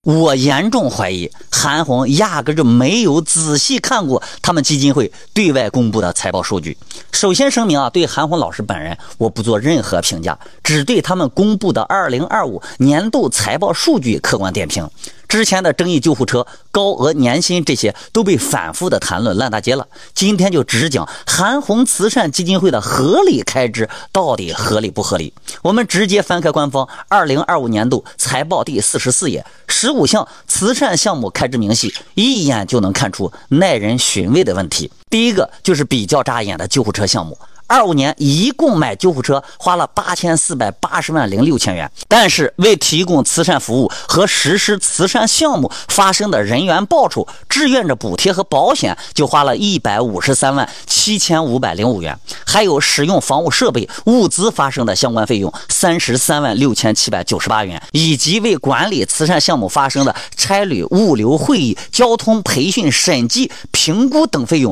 我严重怀疑韩红压根就没有仔细看过他们基金会对外公布的财报数据。首先声明对韩红老师本人我不做任何评价，只对他们公布的2025年度财报数据客观点评。之前的争议救护车、高额年薪这些都被反复的谈论烂大街了，今天就只讲韩红慈善基金会的合理开支到底合理不合理。我们直接翻开官方2025年度财报第44页，15项慈善项目开支明细，一眼就能看出耐人寻味的问题。第一个就是比较扎眼的救护车项目。25年一共买救护车花了8480万零6000元，但是为提供慈善服务和实施慈善项目发生的人员报酬、志愿者补贴和保险就花了1537505元，还有使用房屋设备、物资发生的相关费用336798元，以及为管理慈善项目发生的差旅、物流、会议、交通、培训、审计、评估等费用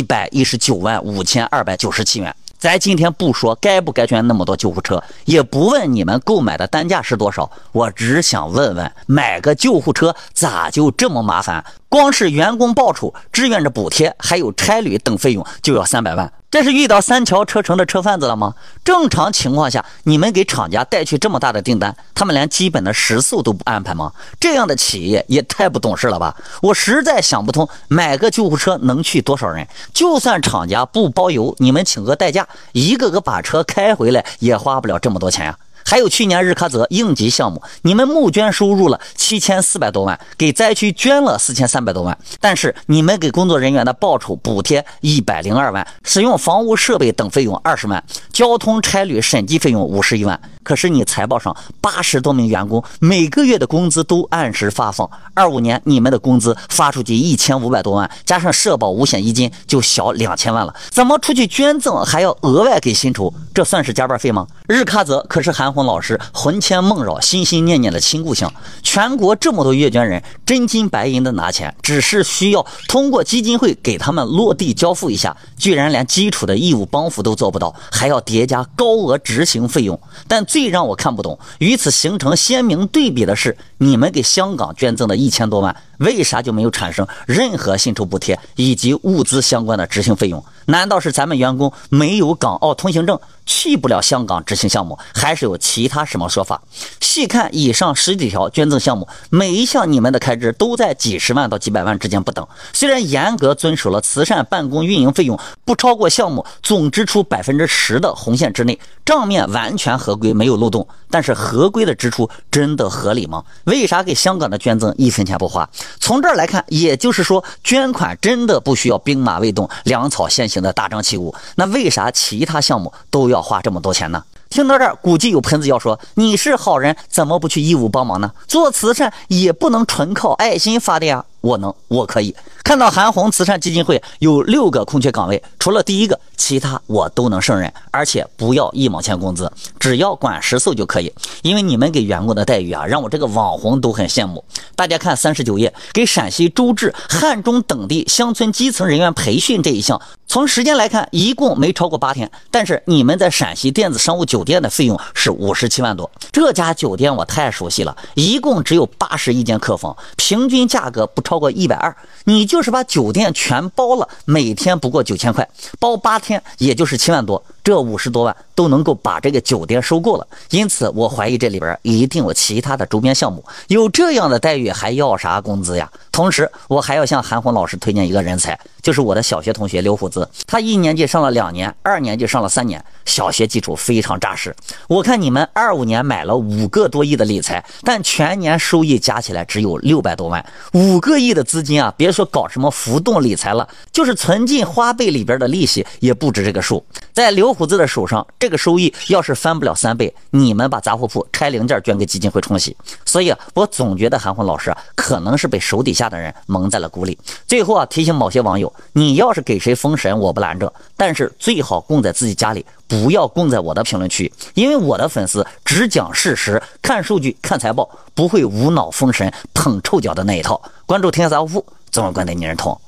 1195297元。咱今天不说该不该捐那么多救护车，也不问你们购买的单价是多少，我只想问问，买个救护车咋就这么麻烦？光是员工报酬、志愿者补贴还有差旅等费用就要300万，这是遇到三桥车城的车贩子了吗？正常情况下，你们给厂家带去这么大的订单，他们连基本的食宿都不安排吗？这样的企业也太不懂事了吧！我实在想不通，买个救护车能去多少人？就算厂家不包邮，你们请个代驾，一个个把车开回来也花不了这么多钱呀。还有去年日喀则应急项目，你们募捐收入了7400多万，给灾区捐了4300多万，但是你们给工作人员的报酬补贴102万，使用房屋设备等费用20万，交通差旅审计费用51万。可是你财报上80多名员工每个月的工资都按时发放，25年你们的工资发出去1500多万，加上社保五险一金就小2000万了，怎么出去捐赠还要额外给薪酬？这算是加班费吗？日喀则可是韩红老师魂牵梦绕、心心念念的亲故乡，全国这么多月捐人真金白银的拿钱，只是需要通过基金会给他们落地交付一下，居然连基础的义务帮扶都做不到，还要叠加高额执行费用。但最让我看不懂，与此形成鲜明对比的是，你们给香港捐赠的1000多万，为啥就没有产生任何薪酬补贴以及物资相关的执行费用？难道是咱们员工没有港澳通行证，去不了香港执行项目，还是有其他什么说法？细看以上10几条捐赠项目，每一项你们的开支都在几十万到几百万之间不等。虽然严格遵守了慈善办公运营费用不超过项目总支出10%的红线之内，账面完全合规，没有漏洞，但是合规的支出真的合理吗？为啥给香港的捐赠1分钱不花？从这儿来看，也就是说捐款真的不需要兵马未动、粮草先行的大张旗鼓，那为啥其他项目都要花这么多钱呢？听到这儿，估计有喷子要说，你是好人怎么不去义务帮忙呢？做慈善也不能纯靠爱心发的呀。我能，我可以。看到韩红慈善基金会有6个空缺岗位，除了第一个，其他我都能胜任，而且不要1毛钱工资，只要管食宿就可以。因为你们给员工的待遇让我这个网红都很羡慕。大家看39页，给陕西周至、汉中等地乡村基层人员培训这一项，从时间来看一共没超过8天，但是你们在陕西电子商务酒店的费用是57万多。这家酒店我太熟悉了，一共只有81间客房，平均价格不超过120，你就是把酒店全包了，每天不过9000块，包8天也就是7万多，这50多万都能够把这个酒店收购了。因此我怀疑这里边一定有其他的周边项目，有这样的待遇还要啥工资呀？同时我还要向韩红老师推荐一个人才，就是我的小学同学刘虎子，他1年级上了2年，2年级上了3年，小学基础非常扎实。我看你们25年买了5个多亿的理财，但全年收益加起来只有600多万，5个亿的资金别说搞什么浮动理财了，就是存进花呗里边的利息也不止这个数。在刘虎子的手上，这个收益要是翻不了3倍，你们把杂货铺拆零件捐给基金会冲洗。所以我总觉得韩红老师可能是被手底下的人蒙在了鼓里。最后提醒某些网友，你要是给谁封神我不拦着，但是最好供在自己家里，不要供在我的评论区，因为我的粉丝只讲事实，看数据看财报，不会无脑封神捧臭脚的那一套。关注天下杂货铺，纵观点你认同。